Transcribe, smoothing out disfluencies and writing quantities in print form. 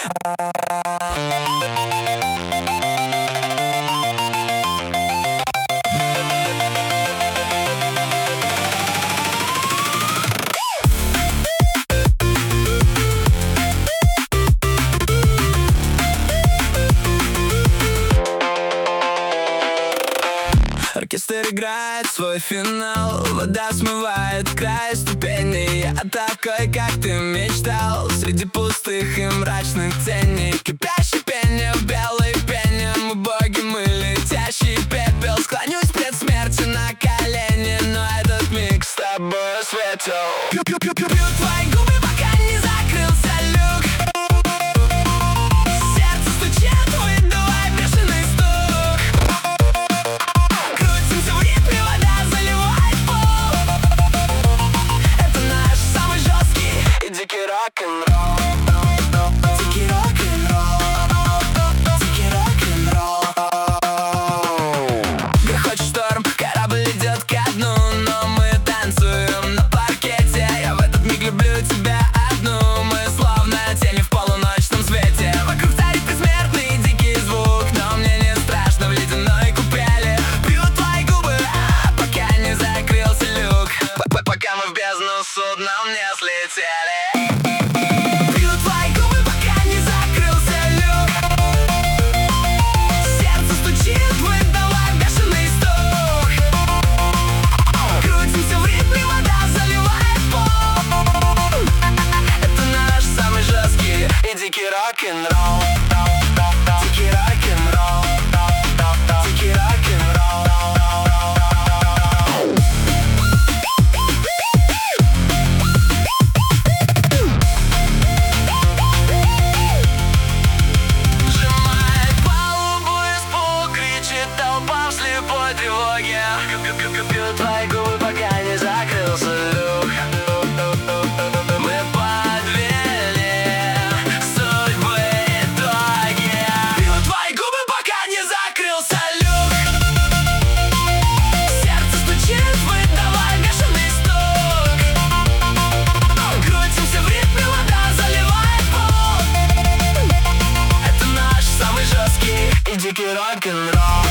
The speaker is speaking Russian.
Оркестр играет свой финал, вода смывает край ступеней. Я такой, как ты мечтал, среди пустых и мрачных теней. Кипящее пение в белой пене, мы боги, мы летящий пепел. Склонюсь пред смертью на колени, но этот миг с тобой светел. Пью твои губы, пока не закрылся люк. Сердце стучит, выдувай бешеный стук. Крутимся в ритме, вода заливает пол. Это наш самый жесткий и дикий рок-н-ролл. Дикий рок-н-ролл. Дикий рок-н-ролл. Грохочет шторм, корабль идет ко дну, но мы танцуем на паркете. Я в этот миг люблю тебя одну. Мы словно тени в полуночном свете. Вокруг царит предсмертный дикий звук, но мне не страшно в ледяной купели. Пью твои губы, пока не закрылся люк. Пока мы в бездну судном не слетели. Пью твои губы, пока не закрылся люк. Сердце стучит, выдавай бешеный стук. Крутимся в ритме, вода заливает пол. Это наш самый жесткий и дикий рок-н-ролл. Дикий рок-н-ролл. Дикий рок-н-ролл. Сжимает палубу испуг, кричит толпа в слепой тревоге. Пью твои губы, пока не закрылся люк. Мы подвели судьбы итоги. Пью твои губы, пока не закрылся люк. Сердце стучит, выдавай бешеный стук. Крутимся в ритме, вода заливает пол. Это наш самый жесткий и дикий рок-н-ролл.